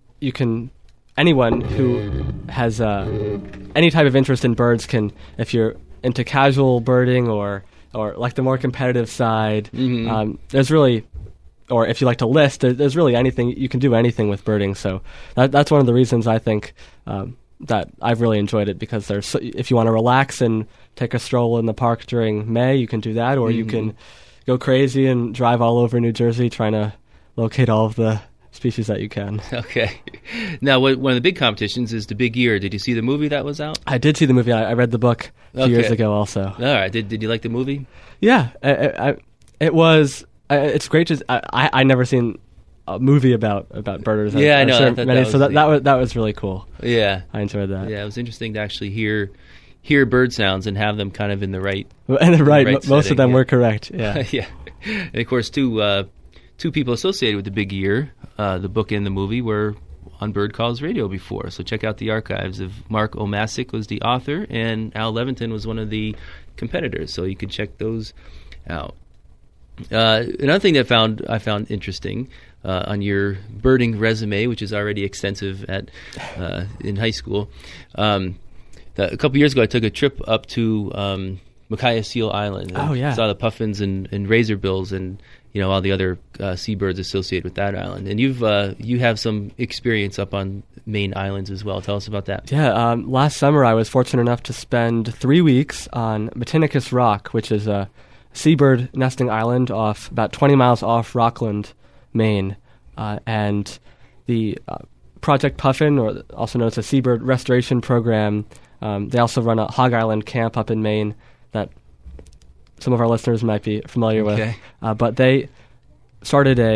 anyone who has any type of interest in birds can, if you're into casual birding or like the more competitive side, there's really, or if you like to list, there's really anything, you can do anything with birding. So that's one of the reasons I think that I've really enjoyed it, because if you want to relax and take a stroll in the park during May, you can do that, or you can go crazy and drive all over New Jersey trying to locate all of the species that you can. Okay. Now, one of the big competitions is the Big Year. Did you see the movie that was out? I did see the movie. I read the book a few years ago also. All right. Did you like the movie? Yeah. It was... it's great to... I never seen a movie about birders. Yeah, I know. Sure that was really cool. Yeah. I enjoyed that. Yeah, it was interesting to actually hear bird sounds and have them kind of in the right... Most setting, of them were correct, yeah. Yeah. And of course, two people associated with the Big Year, the book and the movie, were on Bird Calls Radio before. So check out the archives of Mark Omasic was the author, and Al Levinton was one of the competitors. So you can check those out. Another thing that I found interesting on your birding resume, which is already extensive in high school, a couple years ago I took a trip up to Micaiah Seal Island. Oh yeah, saw the puffins and razorbills and all the other seabirds associated with that island. And you have some experience up on Maine islands as well. Tell us about that. Yeah, last summer I was fortunate enough to spend 3 weeks on Matinicus Rock, which is a seabird nesting island about 20 miles off Rockland, Maine. And the Project Puffin, or also known as the Seabird Restoration Program, they also run a Hog Island camp up in Maine that some of our listeners might be familiar with. But they started a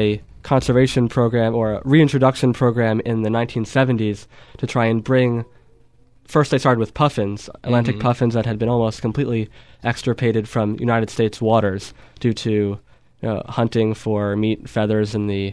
conservation program or a reintroduction program in the 1970s to try and bring. First, they started with puffins, Atlantic puffins that had been almost completely extirpated from United States waters due to hunting for meat, feathers in the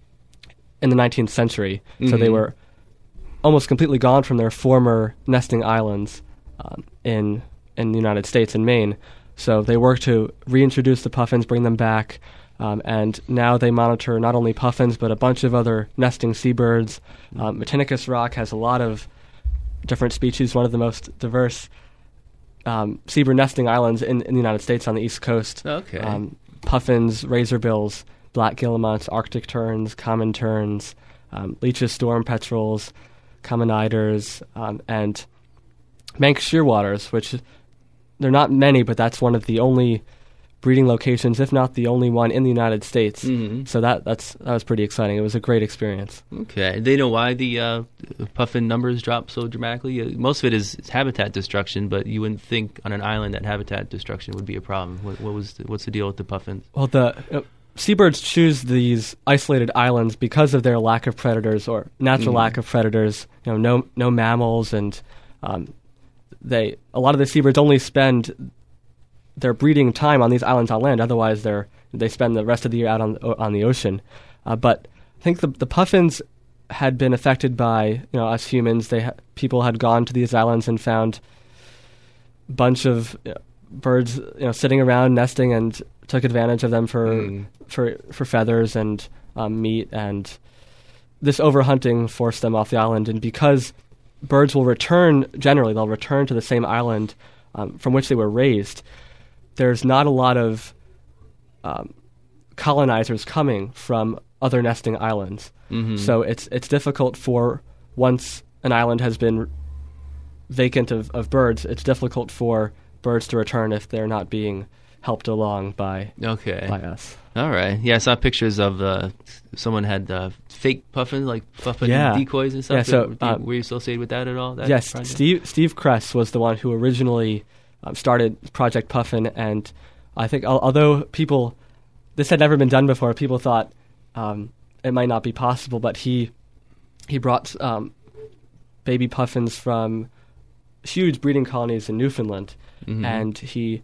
19th century. So they were almost completely gone from their former nesting islands in the United States, in Maine. So they worked to reintroduce the puffins, bring them back, and now they monitor not only puffins but a bunch of other nesting seabirds. Matinicus Rock has a lot of different species, one of the most diverse seabird nesting islands in the United States on the East Coast. Okay. Puffins, razorbills, black guillemots, Arctic terns, common terns, leeches, storm petrels, common eiders, and Manx shearwaters, which they're not many, but that's one of the only breeding locations, if not the only one in the United States. So that was pretty exciting. It was a great experience. Okay. Do they know why the puffin numbers drop so dramatically? Most of it is habitat destruction, but you wouldn't think on an island that habitat destruction would be a problem. What's the deal with the puffins? Well, the seabirds choose these isolated islands because of their lack of predators or natural lack of predators. No mammals, and a lot of the seabirds only spend their breeding time on these islands on land. Otherwise, they spend the rest of the year out on the ocean. But I think the puffins had been affected by us humans. People had gone to these islands and found a bunch of birds sitting around nesting and took advantage of them for feathers and meat, and this overhunting forced them off the island. And because birds will return, generally they'll return to the same island from which they were raised, there's not a lot of colonizers coming from other nesting islands. So it's difficult for, once an island has been vacant of birds, it's difficult for birds to return if they're not being helped along by us. All right. Yeah, I saw pictures of someone had fake puffins, like puffin decoys and stuff. Yeah, so, were you associated with that at all? Yes, Steve Kress was the one who originally started Project Puffin, and I think although this had never been done before, people thought it might not be possible, but he brought baby puffins from huge breeding colonies in Newfoundland, and he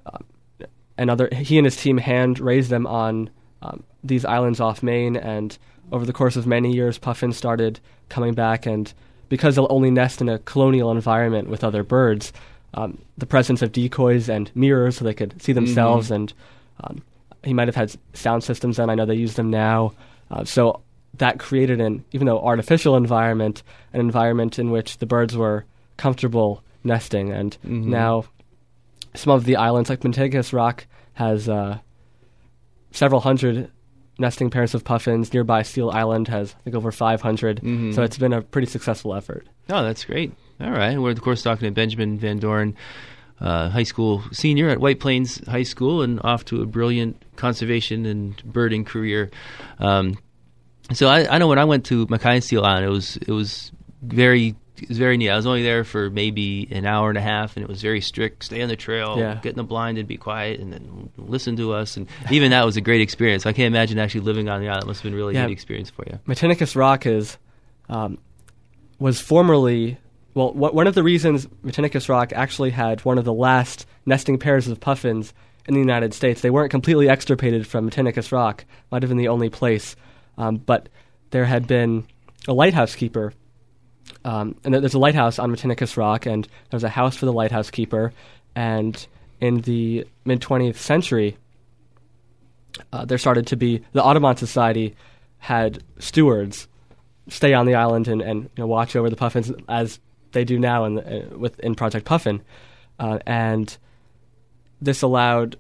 and his team hand raised them on these islands off Maine, and over the course of many years, puffins started coming back, and because they'll only nest in a colonial environment with other birds, the presence of decoys and mirrors so they could see themselves, and he might have had sound systems then. I know they use them now. So that created even though artificial environment, an environment in which the birds were comfortable nesting. And now some of the islands, like Matinicus Rock, has several hundred nesting pairs of puffins. Nearby Seal Island has, I think, over 500. So it's been a pretty successful effort. Oh, that's great. All right. We're, of course, talking to Benjamin Van Doren, high school senior at White Plains High School, and off to a brilliant conservation and birding career. So I know when I went to Mackay Seal Island, it was very neat. I was only there for maybe an hour and a half, and it was very strict. Stay on the trail, get in the blind and be quiet, and then listen to us. And even that was a great experience. I can't imagine actually living on the island. It must have been a really good experience for you. Matinicus Rock was formerly... Well, one of the reasons Matinicus Rock actually had one of the last nesting pairs of puffins in the United States, they weren't completely extirpated from Matinicus Rock, might have been the only place, but there had been a lighthouse keeper, and there's a lighthouse on Matinicus Rock, and there's a house for the lighthouse keeper, and in the mid-20th century, there started to be, the Audubon Society had stewards stay on the island and watch over the puffins as they do now in Project Puffin, and this allowed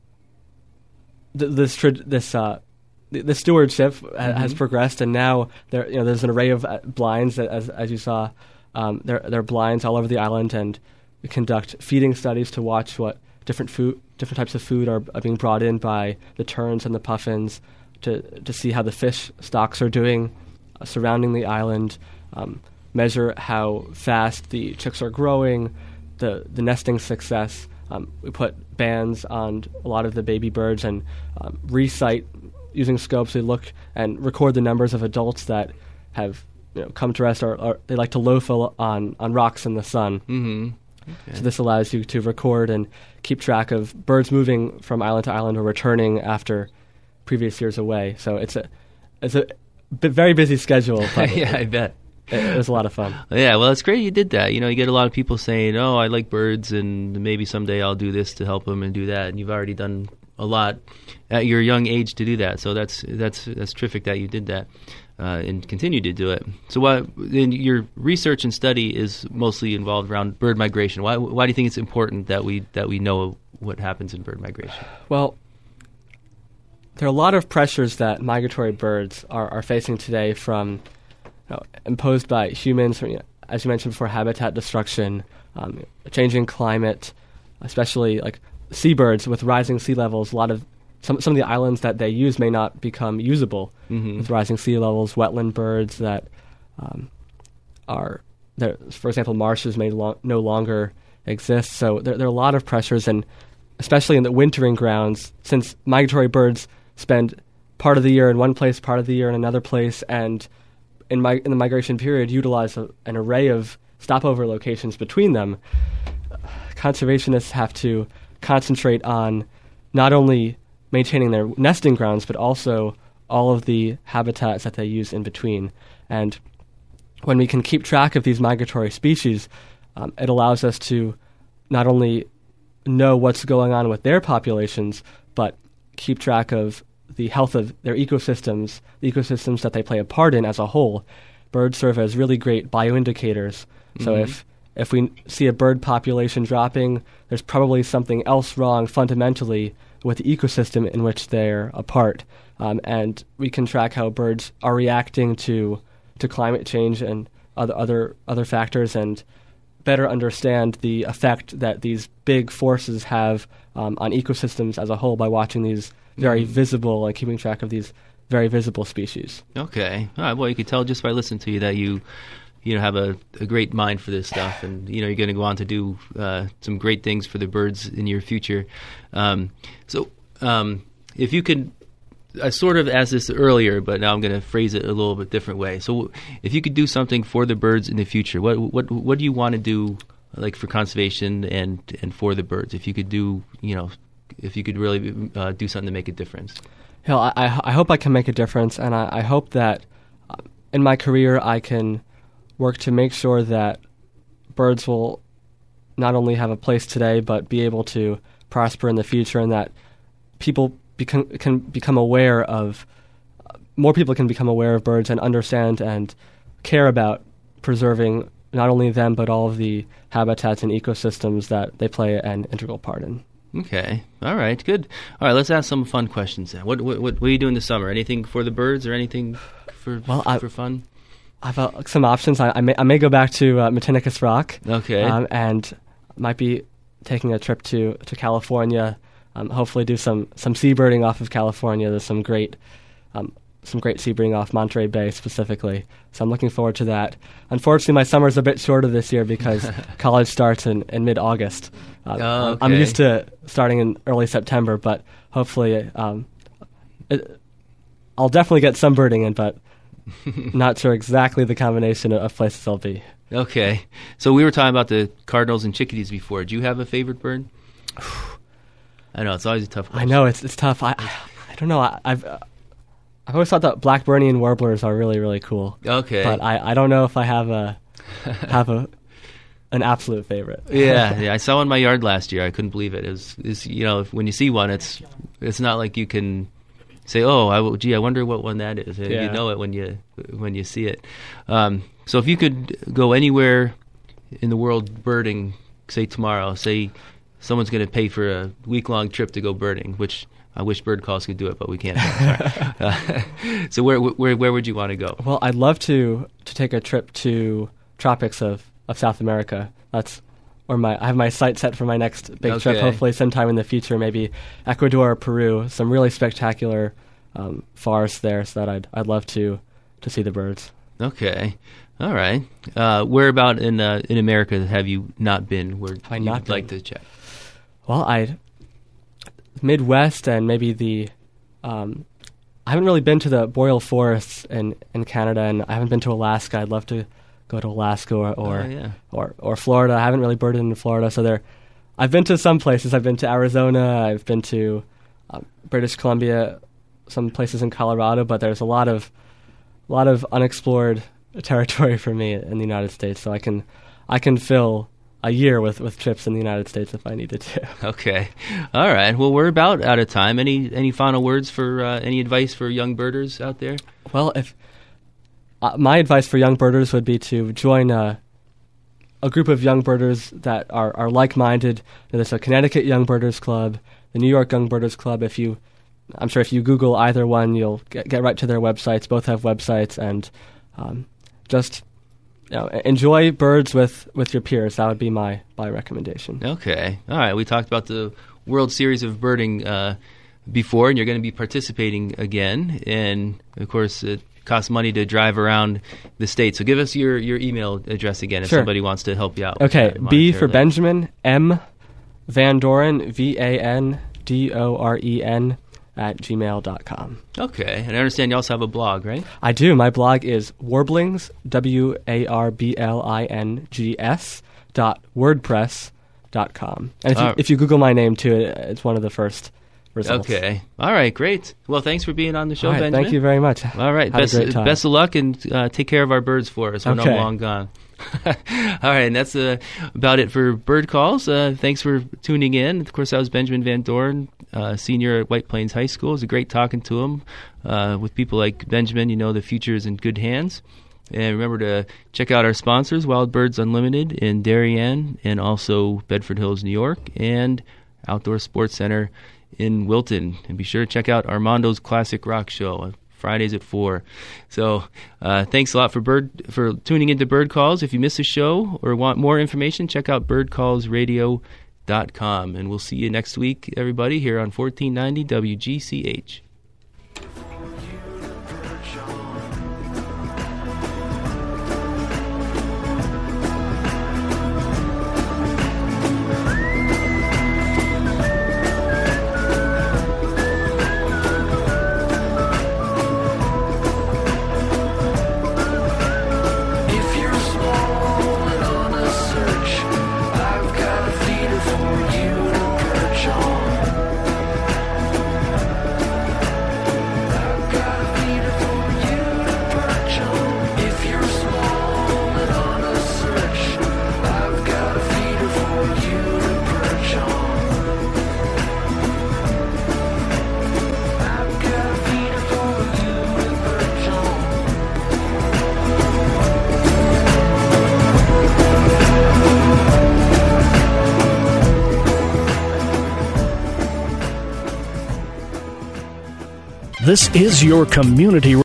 this stewardship has progressed, and now there's an array of blinds that, as you saw, there are blinds all over the island, and we conduct feeding studies to watch what different types of food are being brought in by the terns and the puffins, to see how the fish stocks are doing surrounding the island. Measure how fast the chicks are growing, the nesting success. We put bands on a lot of the baby birds and recite using scopes, we look and record the numbers of adults that have come to rest, or they like to loaf on rocks in the sun. Mm-hmm. Okay. So this allows you to record and keep track of birds moving from island to island or returning after previous years away. So it's a very busy schedule. But yeah, I bet. It was a lot of fun. Yeah, well, it's great you did that. You get a lot of people saying, "Oh, I like birds, and maybe someday I'll do this to help them and do that." And you've already done a lot at your young age to do that. So that's terrific that you did that and continue to do it. So then your research and study is mostly involved around bird migration. Why do you think it's important that we know what happens in bird migration? Well, there are a lot of pressures that migratory birds are facing today from imposed by humans, as you mentioned before, habitat destruction, changing climate, especially like seabirds with rising sea levels. A lot of some of the islands that they use may not become usable with rising sea levels. Wetland birds that are there, for example, marshes may no longer exist. So there are a lot of pressures, and especially in the wintering grounds, since migratory birds spend part of the year in one place, part of the year in another place, and in the migration period utilize an array of stopover locations between them. Conservationists have to concentrate on not only maintaining their nesting grounds, but also all of the habitats that they use in between. And when we can keep track of these migratory species, it allows us to not only know what's going on with their populations, but keep track of the health of their ecosystems, the ecosystems that they play a part in as a whole. Birds serve as really great bioindicators. So if we see a bird population dropping, there's probably something else wrong fundamentally with the ecosystem in which they're a part. And we can track how birds are reacting to climate change and other factors, and better understand the effect that these big forces have on ecosystems as a whole by watching these very visible and keeping track of these very visible species. Okay. All right. Well, you could tell just by listening to you that you have a great mind for this stuff, and you're going to go on to do some great things for the birds in your future. So if you could, I sort of asked this earlier, but now I'm going to phrase it a little bit different way. So if you could do something for the birds in the future, what do you want to do, like for conservation and for the birds? If you could do, if you could really do something to make a difference. Hell, I hope I can make a difference, and I hope that in my career I can work to make sure that birds will not only have a place today, but be able to prosper in the future, and that people can become aware of, more people can become aware of birds and understand and care about preserving not only them, but all of the habitats and ecosystems that they play an integral part in. Okay. All right. Good. All right. Let's ask some fun questions then. What are you doing this summer? Anything for the birds or anything for fun? I've some options. I may go back to Matinicus Rock. Okay. And might be taking a trip to California. Hopefully do some seabirding off of California. There's some great seabirding off Monterey Bay specifically. So I'm looking forward to that. Unfortunately, my summer's a bit shorter this year because college starts in mid-August. Okay. I'm used to starting in early September, but hopefully I'll definitely get some birding in, but not sure exactly the combination of places I'll be. Okay. So we were talking about the cardinals and chickadees before. Do you have a favorite bird? I know, it's always a tough question. I know, it's tough. I don't know. I've always thought that Blackburnian warblers are really, really cool. Okay. But I don't know if I have an absolute favorite. Yeah, I saw one in my yard last year. I couldn't believe it. It's when you see one, it's not like you can say, "Oh, I wonder what one that is." Yeah. You know it when you see it. So if you could go anywhere in the world birding, say tomorrow, say someone's going to pay for a week-long trip to go birding, which I wish Bird Calls could do it, but we can't. So where would you want to go? Well, I'd love to take a trip to tropics of South America. That's where I have my sights set for my next big trip. Hopefully, sometime in the future, maybe Ecuador or Peru. Some really spectacular forests there, so that I'd love to see the birds. Okay, all right. Where about in America have you not been? Where you'd like to check? Well, Midwest and maybe the I haven't really been to the boreal forests in Canada, and I haven't been to Alaska. I'd love to go to Alaska or Florida. I haven't really birded in Florida, so I've been to some places. I've been to Arizona. I've been to British Columbia, some places in Colorado, but there's a lot of unexplored territory for me in the United States. So I can fill a year with trips in the United States if I needed to. Okay. All right. Well, we're about out of time. Any final words for any advice for young birders out there? Well, if my advice for young birders would be to join a group of young birders that are like-minded. There's a Connecticut Young Birders Club, the New York Young Birders Club. I'm sure if you Google either one, you'll get right to their websites. Both have websites, and just enjoy birds with your peers. That would be my recommendation. Okay. All right. We talked about the World Series of Birding before, and you're going to be participating again. And, of course, it costs money to drive around the state. So give us your email address again if somebody wants to help you out. Okay. B for Benjamin, M Van Doren, VANDOREN @gmail.com. Okay. And I understand you also have a blog, right? I do. My blog is warblings, warblings.wordpress.com. And if you Google my name, too, it's one of the first results. Okay. All right. Great. Well, thanks for being on the show, all right, Benjamin. Thank you very much. All right. Best of luck, and take care of our birds for us when I'm long gone. All right, and that's about it for Bird Calls. Thanks for tuning in. Of course, that was Benjamin Van Doren, senior at White Plains High School. It was great talking to him. With people like Benjamin, the future is in good hands. And remember to check out our sponsors, Wild Birds Unlimited in Darien, and also Bedford Hills, New York, and Outdoor Sports Center in Wilton. And be sure to check out Armando's Classic Rock Show Fridays at 4. So thanks a lot for tuning into Bird Calls. If you missed a show or want more information, check out birdcallsradio.com. And we'll see you next week, everybody, here on 1490 WGCH. This is your community